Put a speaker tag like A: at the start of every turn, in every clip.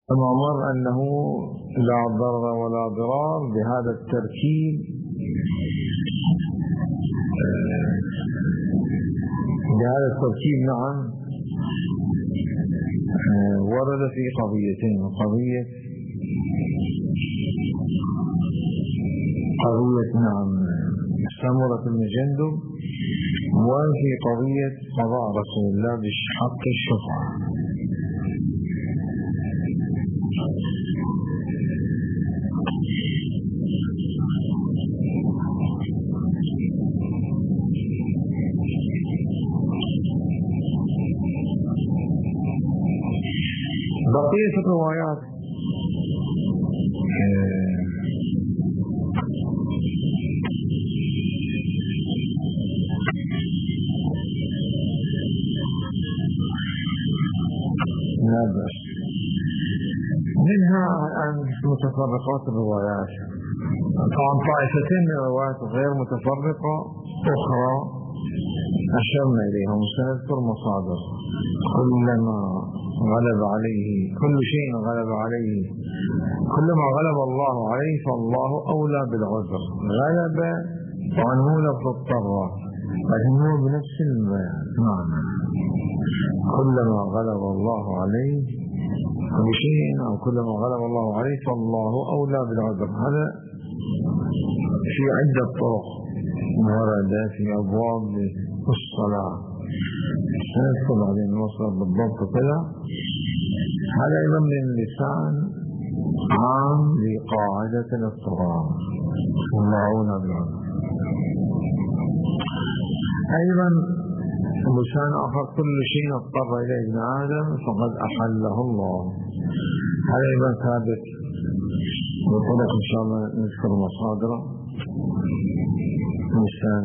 A: كما مر أنه لا ضرر ولا ضرار بهذا التركيب نعم ورد في قضيتين، قضية نعم سمرة بن جندب، وفي قضية قضاء رسول الله بحق الشفعة. بقية الروايات لا بأس منها عن متفرقات الروايات، طبعا طائفتين من الروايات غير متفرقة أخرى أشرنا إليهم، سنذكر مصادر. كلما غلب عليه كل شيء غلب عليه، كلما غلب الله عليه فالله أولى بالعذر. غلب وعنه لفظ اضطر، لكن هو بنفس المعنى. كلما غلب الله عليه كل شيء أو كلما غلب الله عليه فالله أولى بالعذر. هذا في عدة طرق ورد في أبواب الصلاة، سنذكر بعدين نوصل بالضبط كذا. هذا أيضا من لسان عام لقاعدة الاضطرار، والله أولى بالعذر. أيضا لسان آخر كل شيء اضطر إليه ابن آدم فقد أحله الله. هذا أيضا ثابت بطرق إن شاء الله نذكر مصادره. لسان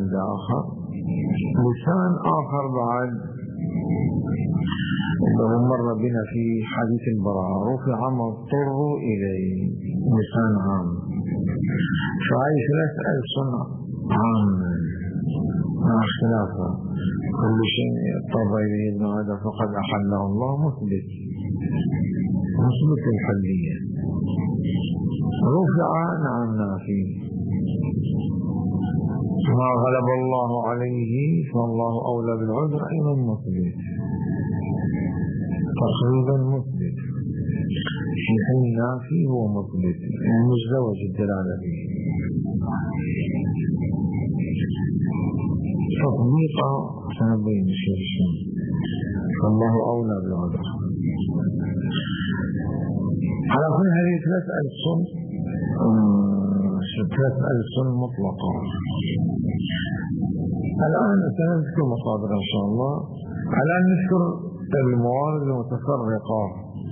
A: آخر بعد لو مر بنا في حديث البراء رفع ما اضطروا إليه، لسان عام. فهذه ثلاث ألسن عام مع اختلافه. كل شيء اضطر إليه ابن آدم فقد أحله الله، مثبت الحلية. رفع نعم نافي. ما غلب الله عليه فالله أولى بالعذر، أيضا مثبت تقريبا مثبت. في حين نافي هو مثبت، يعني مزدوج الدلالة فيه. تطبيقا سنبين شيء فالله أولى بالعذر. على كل هذه ثلاث ألسن مطلقة. الآن سنذكر مصادر إن شاء الله. الآن نذكر الموارد المتفرقة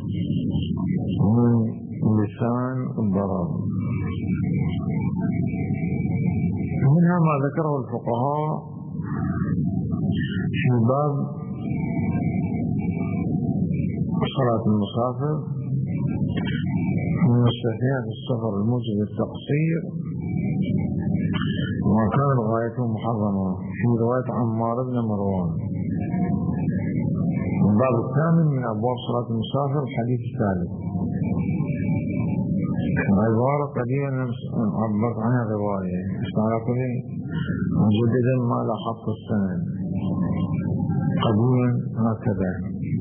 A: من لسان الضرر. منها ما ذكره الفقهاء في باب صلاة المسافر من مستثنيات السفر الموجب للتقصير وما كان غايته محرمة، في رواية عمار بن مروان. الباب الثامن من أبواب صلاة المسافر الحديث الثالث. عبارة قديمة عبرت عنها رواية، على كل مجددا ما لا خط السند، قديما هكذا.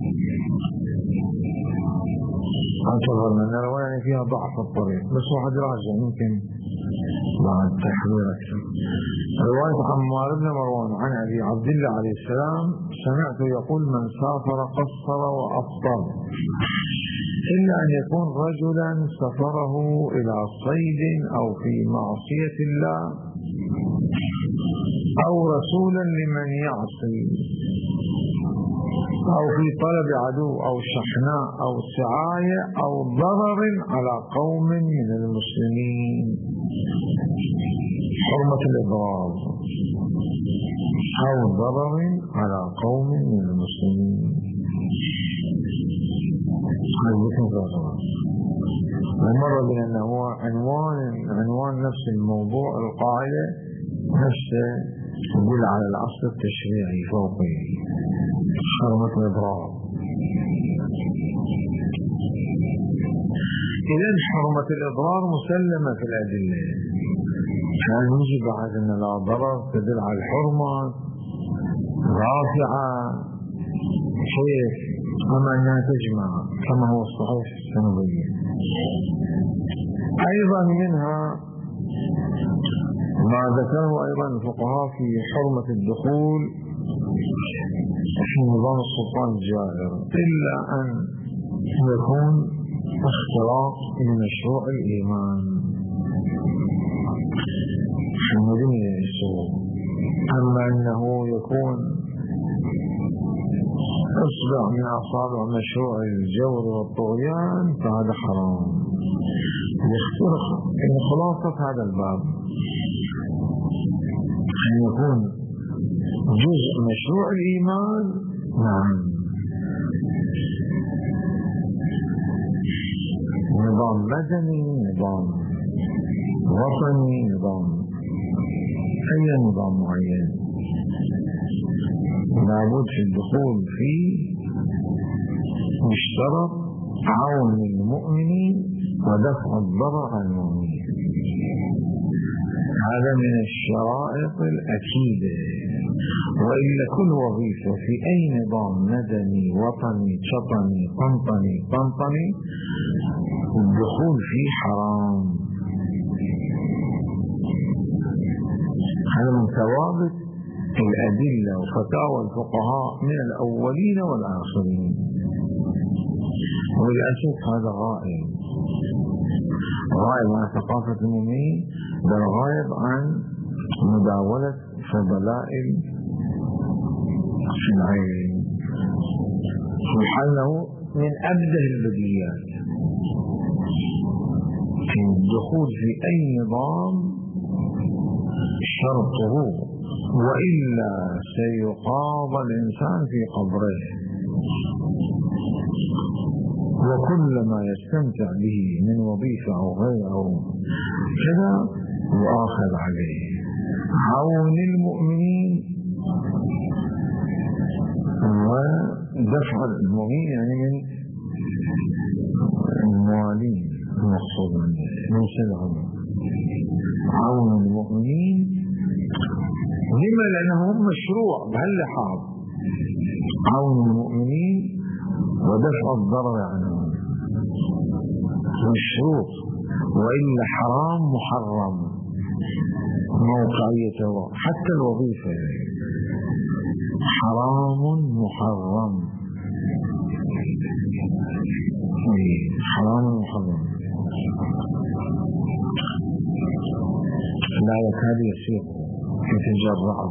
A: أعتبر من الرواية فيها ضعف الطريق، بس واحد راجع يمكن بعد تحوير أكثر. رواية عمار بن مروان عن أبي عبد الله عليه السلام سمعت يقول: من سافر قصر وأفطر إلا أن يكون رجلا سفره إلى صيد أو في معصية الله أو رسولا لمن يعصي أو في طلب عدو أو شحناء أو سعاية أو ضرر على قوم من المسلمين. حرمة الإضرار أو ضرر على قوم من المسلمين. ومر بنا أنه هو عنوان نفس الموضوع، القاعدة نفسه تدل على الأصل التشريعي فوقه، حرمة الإضرار. إذن حرمة الإضرار مسلمة في الأدلة، كان يجب بعد أن لا ضرر تدل على الحرمة رافعة كيف، أما أنها تجمع كما هو الصحيح سنبين. أيضا منها ما ذكره أيضا الفقهاء في حرمة الدخول في نظام السلطان الجائر، إلا أن يكون اختراق لمشروع الإيمان في مدينة السوق، أما أنه يكون أصبع من أصابع مشروع الجور والطغيان فهذا حرام. خلاصة هذا الباب أن يكون جزء مشروع الإيمان. نعم، نظام مدني، نظام وطني، نظام أي نظام معين لابد في الدخول فيه مشترط عون المؤمنين ودفع الضرر عن المؤمنين. هذا من الشرائط الأكيدة، وإلا كل وظيفة في أي نظام مدني وطني شطني طنطني الدخول فيه حرام. هذا من ثوابت الأدلة وفتاوى الفقهاء من الأولين والآخرين، وللأسف هذا غائب عن ثقافة المؤمنين، بل غائب عن مداولة فضلائل في العلم، سبحانه من أبدل البديهيات في الدخول في أي نظام شرطه، وإلا سيقاضى الإنسان في قبره، وكل ما يستمتع به من وظيفة أو غيره كذا يؤاخذ عليه. عون المؤمنين ودفع المؤمنين يعني من الموالين المقصود من سلعهم. عون المؤمنين لما؟ لأنه مشروع بهاللحاظ، عون المؤمنين ودفع الضرر عنهم مشروط، وإلا حرام محرم موقعيته، حتى الوظيفة حرام محرم، حرام محرم لا يكاد يسير يتجرعه.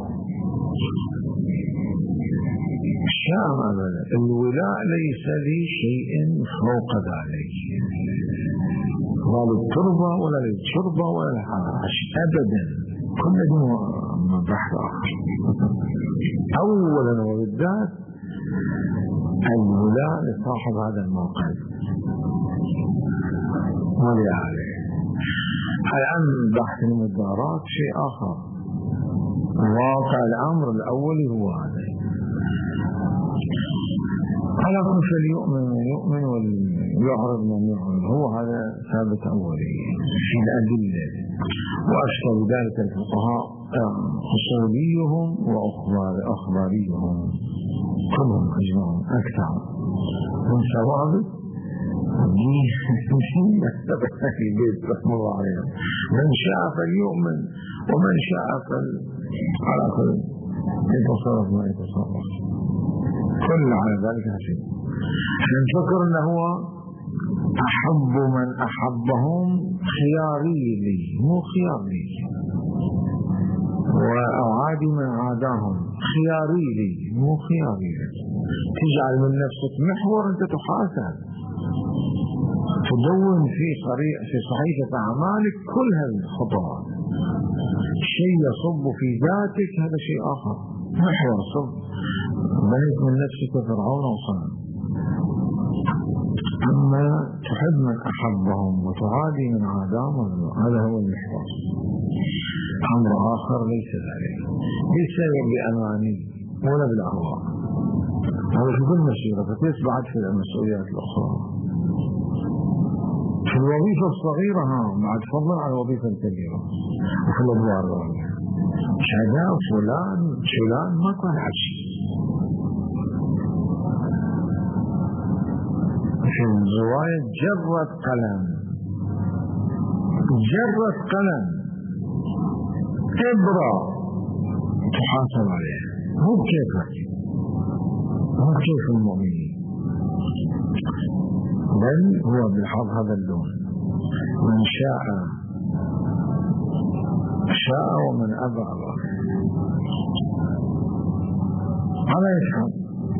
A: شاء أبدا الولاء ليس لي شيء فوق ذلك، لا للتربة ولا للشربة ولا للحراش أبدا، كل دون بحث آخر. أولا وبالذات الولاء لصاحب هذا الموقع ولأهله. الآن بحث المدارات شيء آخر، واقع الأمر الأولي هو هذا. على كل فليؤمن من يؤمن ويعرض من يعرض، هو هذا ثابت أولي في الأدلة، وأشبه ذلك الفقهاء أصوليهم وأخباريهم كلهم أجمعون أكثر من ثوابت في بيت رحمه الله عليه. من شاء فليؤمن ومن شاء على كل يتصرف ما يتصرف، كل على ذلك حسين. نفكر أنه هو أحب من أحبهم خياري لي، مو خيار لي، وأعادي من عاداهم خياري لي، مو خياري لي. تجعل من نفسك محور أنت تحاسب، تدون في صحيفة أعمالك كل هالخطوات. شيء يصب في ذاتك هذا شيء آخر، محور صب بنيت من نفسك فرعون وصنم. أما تحب من أحبهم وتعادي من عاداهم، هذا هو المحور. أمر آخر ليس ذلك، ليس بأماني ولا بالأهواء، هذا في كل مسيرة فتسبعد في المسؤوليات الأخرى. في في الوظيفة الصغيرة بعد فضلا على الوظيفة الكبيرة، وفي الأدوار الرابعة كذا فلان شلان ما كان حشي. في الرواية جرت قلم إبرة تحاسب عليها، مو بكيفك، مو بكيف المؤمنين، بل هو بحظ هذا اللون. من شاء ومن أبى الله. هذا يفهم.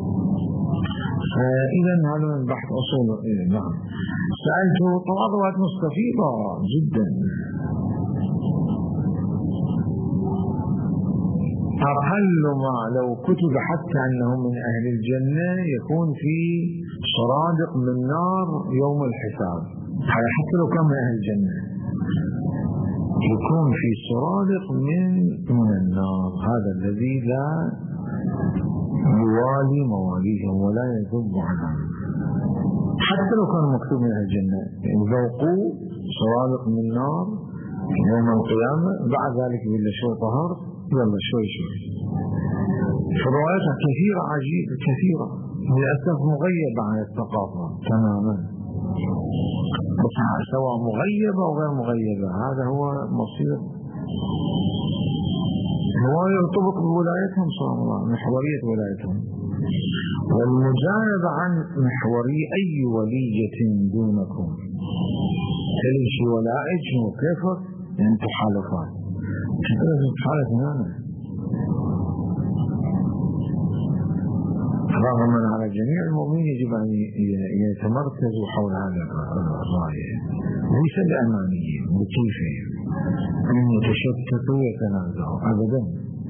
A: فإذا هذا من بحث أصول. نعم سألته طبعا مستفيضة جدا. أقل ما لو كتب حتى أنه من أهل الجنة يكون في سرادق من نار يوم الحساب، حتى لو كان من أهل الجنة يكون في سرادق من النار. هذا الذي لا يوالي مواليهم ولا يذب عنهم، حتى لو كان مكتوب من أهل الجنة ذوقوا سرادق من نار يوم القيامة. بعد ذلك يقول له شو طهر، يلا شوي فروايات كثيرة عجيبة كثيرة للأسف مغيبة عن الثقافة تماما، سواء مغيبة أو غير مغيبة. هذا هو مصير هو يرتبط بولايتهم صلى الله عليه وسلم، محورية ولايتهم، والمجانبة عن محوري أي ولية دونكم تلش ولائج وكيفك يعني تحالفات تحالف هنا رغما على جميع المؤمنين يجب أن يتمركزوا حول هذا الراية، ليس بأمانية بكيفه أن يتشتتوا ويتنازعوا أبدا،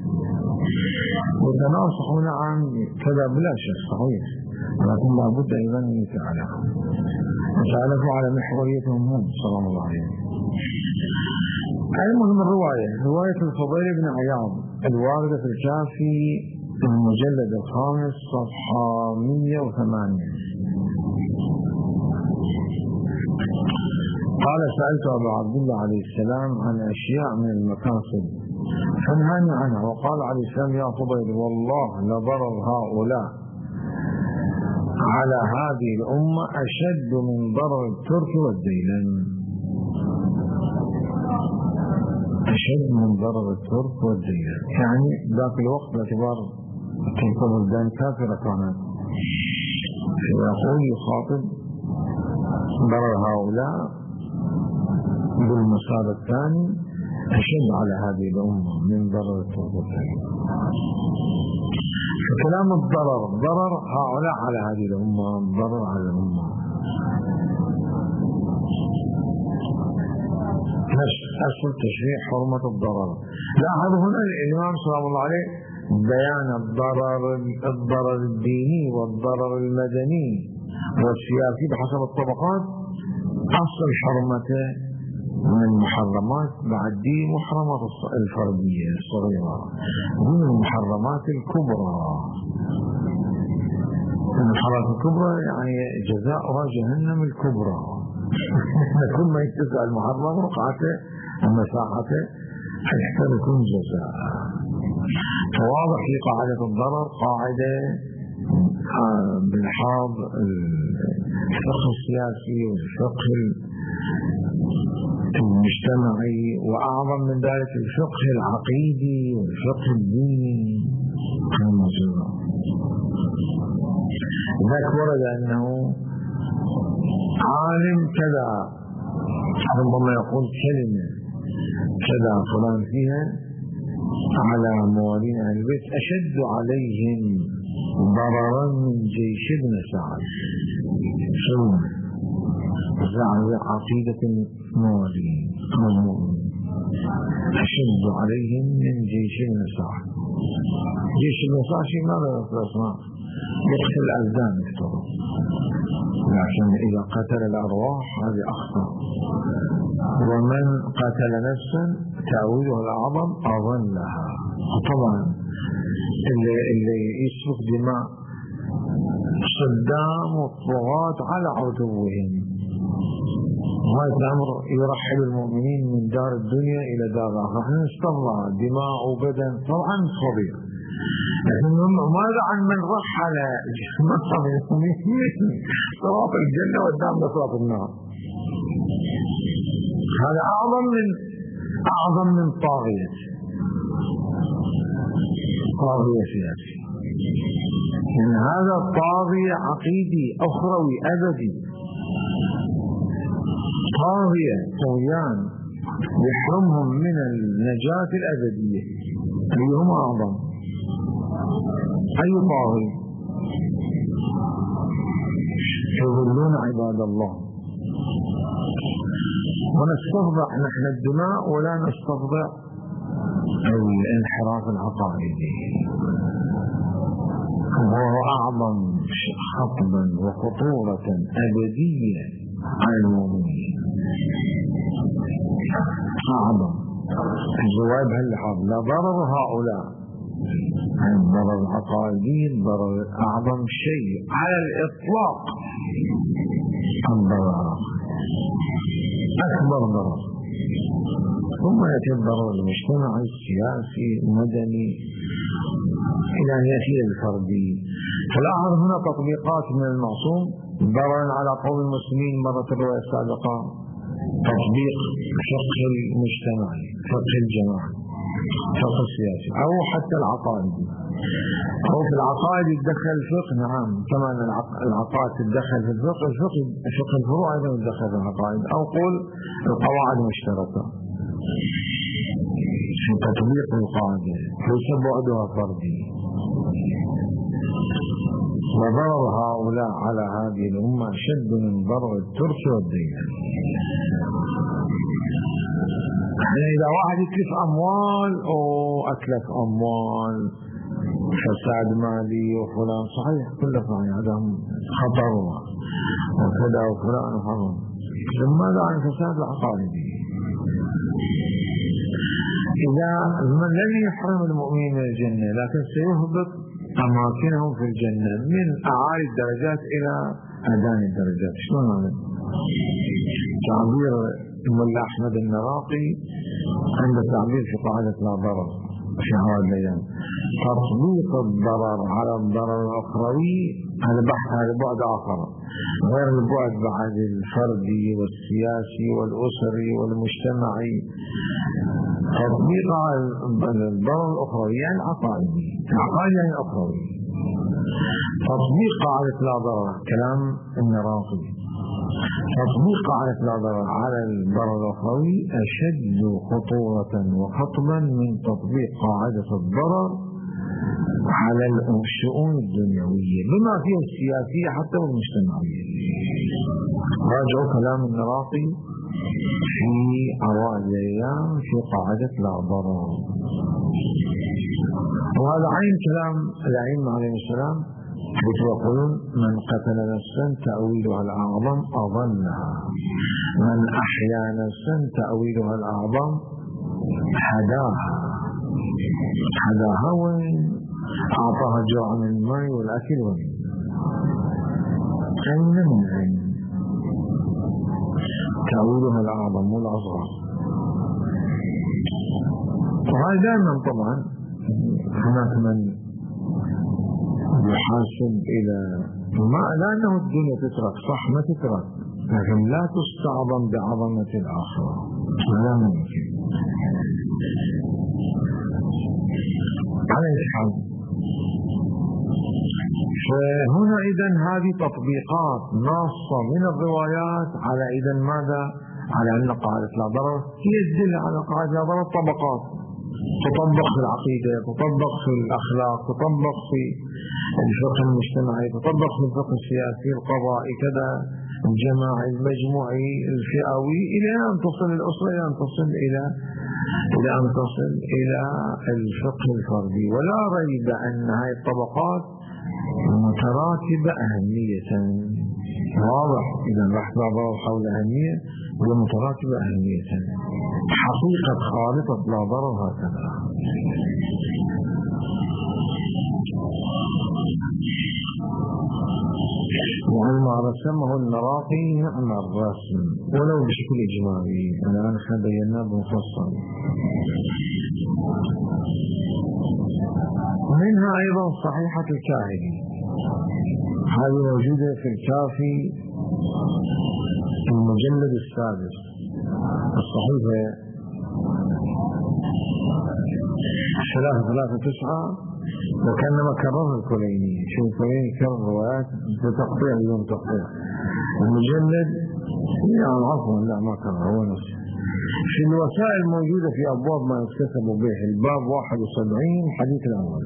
A: وتناصحوا نعم كذا بلا شك صحيح، ولكن لابد أيضا أن يتعالفوا على محوريتهم هم صلى الله عليه وسلم. المهم رواية الفضيل بن عياض الواردة في الكافي المجلد الخامس صفحة 108. قال سألت أبا عبد الله عليه السلام عن أشياء من المكاسب فنهاني عنها، وقال عليه السلام يا فضيل والله لضرر هؤلاء على هذه الأمة أشد من ضرر الترك والديلم، أشد من ضرر الترك والديلم. يعني ذاك الوقت باعتبار تلك البلدان كافرة كانت، فيقول يخاطب ضرر هؤلاء بالمسار الثاني أشد على هذه الأمة من ضرر الترك والديلم. فكلام ضرر هؤلاء على هذه الأمة، ضرر على الأمة. أصل تشريع حرمة الضرر. لاحظوا هنا الإمام صلى الله عليه بيان الضرر الديني والضرر المدني والسياسي بحسب الطبقات. أصل حرمته من المحرمات بعد دي محرمات الفردية الصغيرة، دي المحرمات الكبرى. المحرمات الكبرى يعني جزاؤها جهنم الكبرى. كل ما يتسع المحرم رقعته ومساحته حتى يكون جزاء. فواضح في قاعدة الضرر قاعدة بالحاض الفقه السياسي والفقه المجتمعي، وأعظم من ذلك الفقه العقيدي والفقه الديني. ذاك ورد أنه عالم كذا ربما يقول كلمة كذا فلان فيها على موالين أهل البيت أشد عليهم ضررا من جيش ابن سعد. زعل عقيدة الموالين المؤمنين أشد عليهم من جيش ابن سعد. جيش ابن سعد شيء ماذا يصنع؟ يقتل الأبدان يفترض، لكن إذا قتل الأرواح هذه أخطر. ومن قتل نفسا تأويله الأعظم أظلها. طبعا اللي يسفك دماء صدام والطغاة على عتوهم نهاية الأمر يرحل المؤمنين من دار الدنيا إلى دار الآخرة. احنا نسترضع دماء وبدن طبعا صغير، لكن ماذا عن من رحل مصر المؤمنين صراط الجنة والدار صراط النار؟ هذا أعظم من طاغية سياسي، لأن هذا طاغية عقيدي أخروي أبدي، طاغية طغيان يحرمهم من النجاة الأبدية. أيهما أعظم؟ أي طاغي؟ يضلون عباد الله. ونستفضع نحن الدماء ولا نستفضع الانحراف العقائدي، وهو أعظم خطبا وخطورة أبدية على المؤمنين. أعظم الجواب هاللحظ لا ضرر هؤلاء، الضرر العقائدي الضرر أعظم شيء على الإطلاق، الضرر أكبر ضرر، ثم يأتي الضرر المجتمعي السياسي المدني إلى أن يأتي الفردي. فلاحظ هنا تطبيقات من المعصوم ضررا على قوم المسلمين مرة الرواية السابقة، تطبيق فقه المجتمعي، فقه الجماعي، فقه السياسي أو حتى العقائدي. أو في العقائد يتدخل الفقه، نعم كما أن العقائد تتدخل في الفقه، فقه الفروع أيضا يتدخل في العقائد، أو قول القواعد مشتركة في تطبيق القاعدة ليس بعدها فردي. وضرر هؤلاء على هذه الأمة أشد من ضرر الترك والدين. يعني إذا واحد يتلف أموال أو أتلف أموال فساد مالي وفلان صحيح كله صحيح، هذا خطر وكذا وفلان وفلان، ماذا عن فساد العقائدي؟ إذا من لن يحرم المؤمنين من الجنة لكن سيهبط أماكنهم في الجنة من أعالي الدرجات إلى أداني الدرجات. شلون هذا؟ تعبير الملا أحمد النراقي عند تعبير في قاعدة لا ضرر في هذا الأيام، تطبيق الضرر على الضرر الأخروي هذا بحث، هذا بعد آخر غير البعد بعد الفردي والسياسي والأسري والمجتمعي. تطبيق على الضرر الأخروي يعني العقائدي، العقائد يعني الأخروي. تطبيق قاعدة لا ضرر كلام النراقي، تطبيق قاعدة لا ضرر على الضرر الأخروي أشد خطورة وخطبا من تطبيق قاعدة الضرر على الشؤون الدنيوية بما فيها السياسية حتى والمجتمعية. راجعوا كلام النراقي في أوائل الأيام في قاعدة لا ضرر. وهذا عين كلام الأئمة عليهم السلام، يقولون من قتل نفسا تأويلها الأعظم أضلها، من أحيا نفسا تأويلها الأعظم حداها وين أعطاها جوع من الماء والأكل وين أين من أين تأويلها الأعظم والأصغر. وهذا دائما طبعا هناك من يحاسب إلى ما لأنه الدنيا تترك صح ما تترك، لكن لا تستعظم بعظمة الآخرة، لا ممكن. على الحال فهنا إذن هذه تطبيقات ناصة من الروايات على إذن ماذا؟ على أن قاعدة لا ضرر هي تدل على قاعدة لا ضرر طبقات، تطبق في العقيدة، تطبق في الأخلاق، تطبق في الفقه المجتمعي، تطبق في الفقه السياسي القضائي كذا الجماعي المجموعي الفئوي إلى أن تصل الأسرة، إلى أن تصل إلى الفقه الفردي. ولا ريب أن هذه الطبقات متراتبة أهمية، واضح إذا بحث لا حول أهمية ومتراتبة أهمية. حقيقة خارطة لا ضرر هكذا. يعني ما رسمه المراقي نعم الرسم ولو بشكل إجمالي، الآن احنا بيناه بمفصل. منها أيضا صحيحة الكاهلي، هذه موجودة في الكافي المجلد السادس، الصحيفة 339، وكانما كررها الكليني. شوف الكليني كرر روايات بتقطيع بدون تقطيع. المجلد يعني عفوا لا ما كرر، هو نفسه. في الوسائل موجودة في أبواب ما يكتسب به، الباب 71 حديث الأول.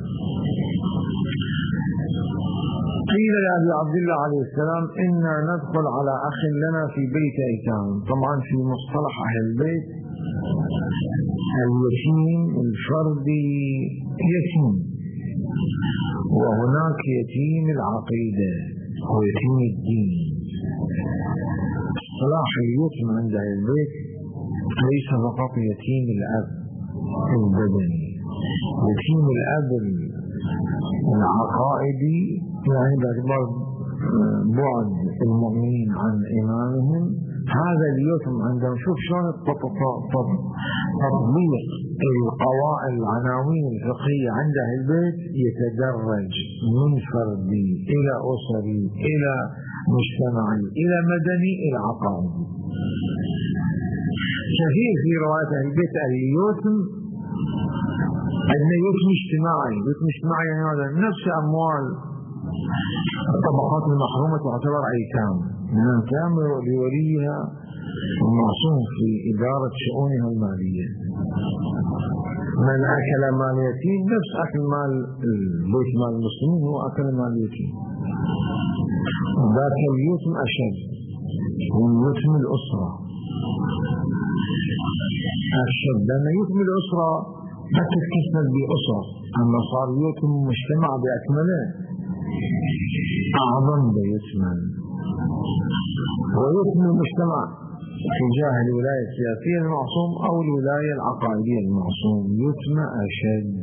A: قيل لأبي عبد الله عليه السلام إنا ندخل على أخ لنا في بيت أيتام. طبعا في مصطلح أهل البيت اليتيم الفردي يتيم، وهناك يتيم العقيدة ويتيم الدين. اصطلاح اليتيم عند أهل البيت ليس فقط يتيم الأب البدني، يتيم الأب العقائدي، يعني باعتبار بعد المؤمنين عن إمامهم. هذا اليتم عندهم شوف شلون تطبيق القواعد العناوين الفقهية عند أهل البيت يتدرج من فردي إلى أسري إلى مجتمعي إلى مدني إلى عقائدي. كثير في رواية أهل البيت اليتم عندنا يتم اجتماعي. يتم اجتماعي يعني هذا نفس أموال الطبقات المحرومة تعتبر أيتام من أيتام لوليها المعصوم في إدارة شؤونها المالية. من أكل مال يتيم نفس أكل مال البيت مال المسلمين هو أكل مال اليتيم. ذاك اليتم أشد من يتم الأسرة أشد، لأن يتم الأسرة ما تتكسل بأسرة، أما صار يتم مجتمع بأكمله أعظم بيتما. ويتم المجتمع تجاه الولاية السياسية المعصوم أو الولاية العقائدية المعصوم يتم أشد.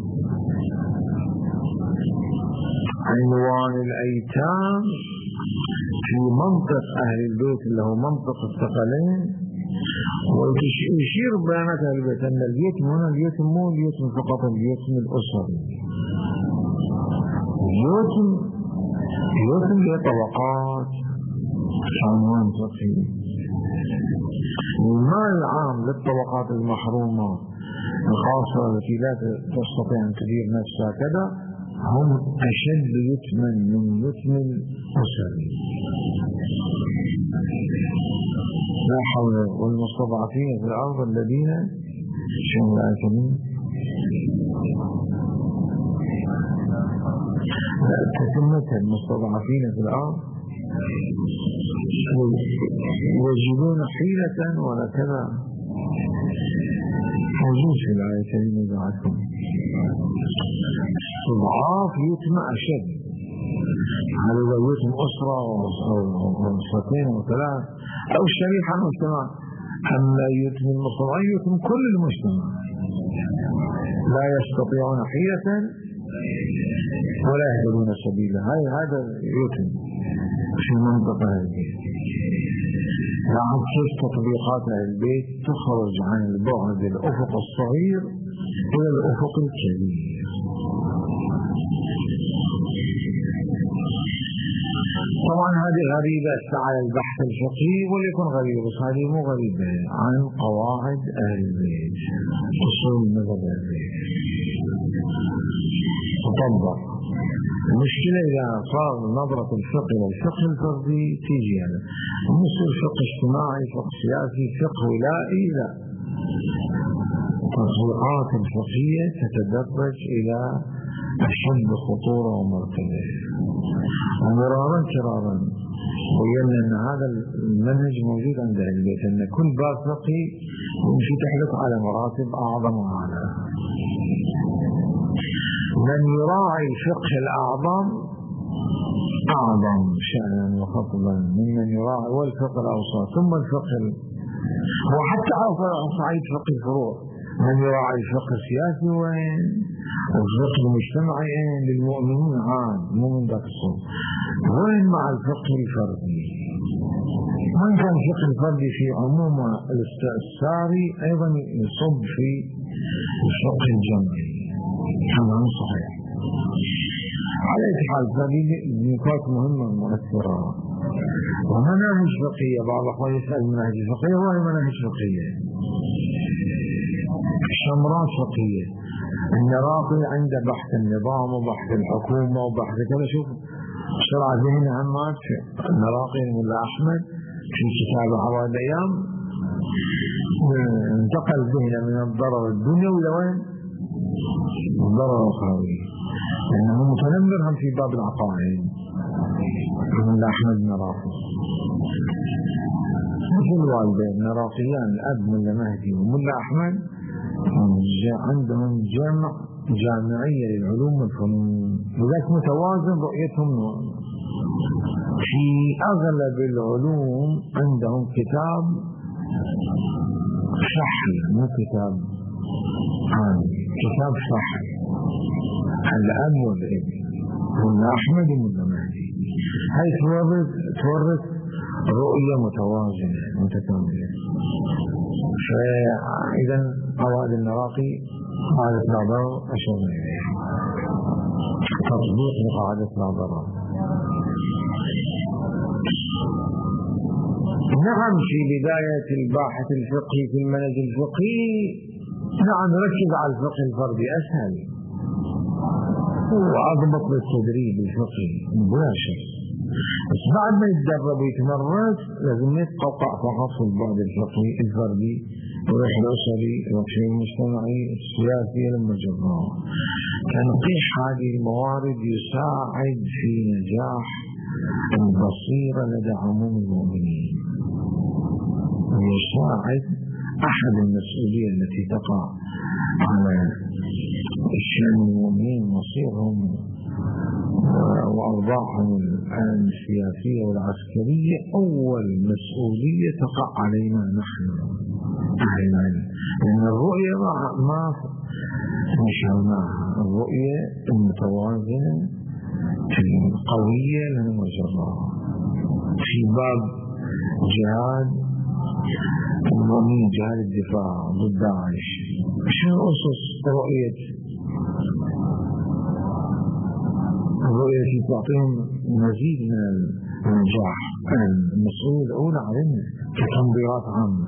A: عنوان الأيتام في منطق أهل البيت اللي هو منطق الثقلين، ويشير بيانات أهل البيت أن اليتم هنا اليتم مو اليتم فقط اليتم الأسري، اليتم لطبقات عنوان فقهي. المال العام للطبقات المحرومة الخاصة التي لا تستطيع أن تدير نفسها كذا هم أشد يتما من يتم الأسري. لا حول. والمستضعفين في الأرض الذين شنو الآية تتمة المستضعفين في الأرض يجدون حيلة ولا كذا موجود في الآية الكريمة بعدكم. استضعاف يتم أشد، هل هو يتم أسرة أو أسرتين أو ثلاث أو شريحة مجتمع. أما يتم المستضعفين يتم كل المجتمع، لا يستطيعون حيلة ولا يهدون سبيلا. هذا يتم في منطقة البيت. يعني كيف تطبيقات البيت تخرج عن البعد الأفق الصغير إلى الأفق الكبير. طبعا هذه غريبة على البحث الفقهي وليكن غريبة، بس هذه مو غريبة عن قواعد أهل البيت، أصول مذهب أهل البيت تطبق. المشكلة إذا صار نظرة الفقه للفقه الفردي تيجي يعني مش الفقه اجتماعي، فقه سياسي، فقه ولائي، لا. التطبيقات الفقهية تتدرج إلى أشد خطورة ومرتبة. ومرارا كرارا بينا أن هذا المنهج موجود عند أهل البيت، أن كل باب فقهي ينفتح لك على مراتب أعظم وأعلى. من يراعي الفقه الأعظم أعظم شأنا وخطبا ممن يراعي والفقه الأوسط ثم الفقه وحتى على صعيد فقه الفروع. من يراعي الفقه السياسي وين، والفقه المجتمعي للمؤمنين عام مو من ذاك الصوب. وين مع الفقه الفردي؟ وين كان الفقه الفردي في عموم الاستئثاري أيضا يصب في الفقه الجمعي، هذا مو صحيح. على أي حال هذه نقاط مهمة مؤثرة. ومناهج فقهية، بعض الأخوان يسأل مناهج فقهية، وهي مناهج فقهية، شمرات فقهية. النراقي عنده بحث النظام وبحث الحكومة وبحث كذا. شوف شرع ذهن همات النراقي الملا أحمد في كتابه حوالي الأيام، انتقل ذهنه من الضرر الدنيوي لوين؟ الضرر الأخروي، لأنه متنمر هم في باب العقائد. الملا أحمد النراقي مثل الوالدين نراقيان، الأب ملا مهدي وملا أحمد عندهم جامعية للعلوم والفنون، لذلك متوازن رؤيتهم. في أغلب العلوم عندهم كتاب شحي، مو كتاب عام، كتاب شحي. الأب والابن ملا أحمد وملا مهدي، هاي تورث رؤية متوازنة متكاملة. فإذا قواعد النراقي قاعدة لا ضرر أشرنا إليها، تطبيق لقاعدة لا ضرر. نعم في بداية الباحث الفقهي في المنهج الفقهي نعم ركز على الفقه الفردي أسهل وأضبط للتدريب الفقهي بلا شك، بس بعد ما يتدرب ويتمرس لازم يتقطع فقط في البعد الفقهي الفردي، الروح الأسري، الروح المجتمعي، السياسي. لما جراه تنقيح هذه الموارد يساعد في نجاح البصيرة لدى عموم المؤمنين، ويساعد أحد المسؤولية التي تقع على الشأن المؤمنين مصيرهم وأوضاعهم الآن السياسية والعسكرية. أول مسؤولية تقع علينا نحن أهل العلم، لأن الرؤية ما نشرناها، الرؤية المتوازنة القوية لنا وجرها في باب جهاد المؤمنين، جهاد الدفاع ضد داعش. شنو أسس الرؤية في تعطيهم مزيد من النجاح؟ المسؤولية الأولى علينا كتنظيرات عامة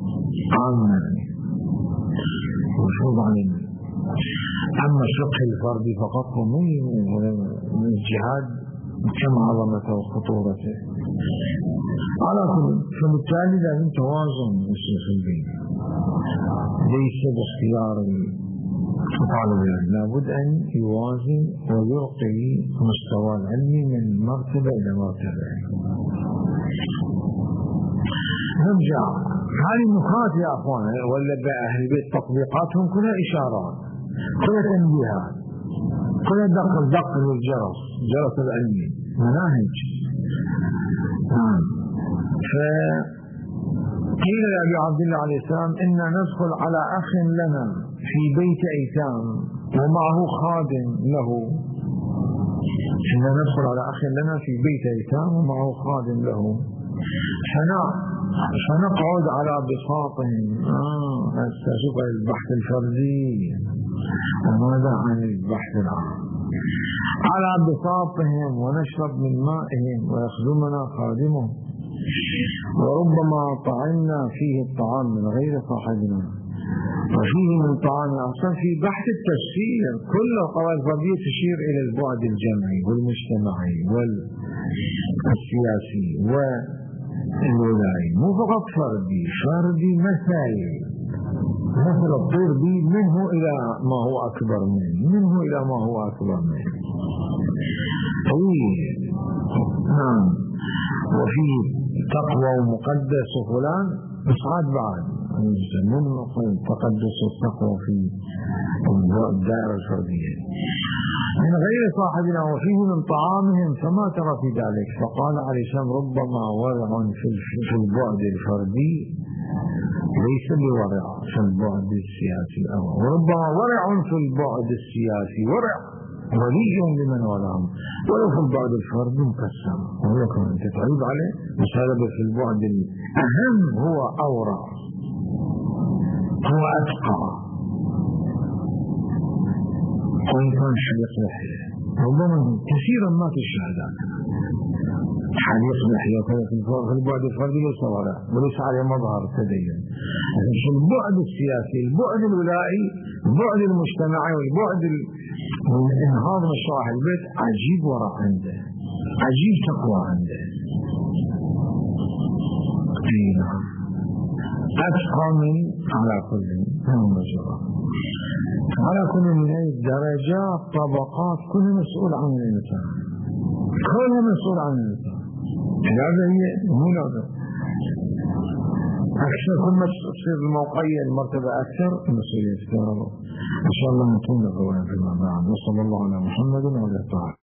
A: مفروض علينا. أما الفقه الفردي فقط من الجهاد كم عظمته وخطورته. على كل، فبالتالي لازم توازن يصير في البين، ليس باختيار طالب العلم، لابد أن يوازن ويرقي مستوى العلم من مرتبة إلى مرتبة. نرجع هذه النقاط يا أخوانا، ولا بأهل البيت تطبيقاتهم كلها إشارات، كلها تنبيهات، كلها دق للجرس، جرس العلمي، مناهج. فقيل لأبي عبد الله عليه السلام إنا ندخل على أخ لنا في بيت أيتام ومعه خادم له. إنا ندخل على أخ لنا في بيت أيتام ومعه خادم له فنقعد على بساطهم. شوف البحث الفردي وماذا عن البحث العام؟ على بساطهم ونشرب من مائهم ويخدمنا خادمهم، وربما طعمنا فيه الطعام من غير صاحبنا وفيه من طعام أصلا. في بحث التفسير كل القواعد الفردية تشير إلى البعد الجمعي والمجتمعي والسياسي والولائي، مو فقط فردي مثل الطير بي منه إلى ما هو أكبر منه إلى ما هو أكبر منه. نعم، وفيه تقوى ومقدس وفلان إصعاد بعد يسمون تقدس والتقوى في الدائرة الفردية من غير صاحبنا وفيه من طعامهم فما ترى في ذلك. فقال عليه السلام ربما ورع في البعد الفردي ليس بورع في البعد السياسي الأول، وربما ورع في البعد السياسي، ورع ولي لمن ولاهم، ولو في البعد الفردي مكسر وهو كمان تتعيب عليه، بس هذا في البعد الأهم هو أورع، هو أتقى. وإن كان حليق لحية ربما كثيرا ما تشاهدان حليق لحية في البعد الفردي ليس ورع وليس عليه مظهر تدين. في البعد السياسي، البعد الولائي، البعد المجتمعي، والبعد الانهاض مشروع البيت، عجيب ورع عنده، عجيب تقوى عنده. أتقى من على كل من مجرى، على كل من هذه الدرجات طبقات، كل مسؤول عن الإنسان، كل مسؤول عن الإنسان. هذا هي هنا أكثر، كل ما تصير الموقعية المرتبة أكثر المسؤولية أكثر. إن شاء الله نكون نقول فيما بعد. وصلى الله على محمد وعلى آله.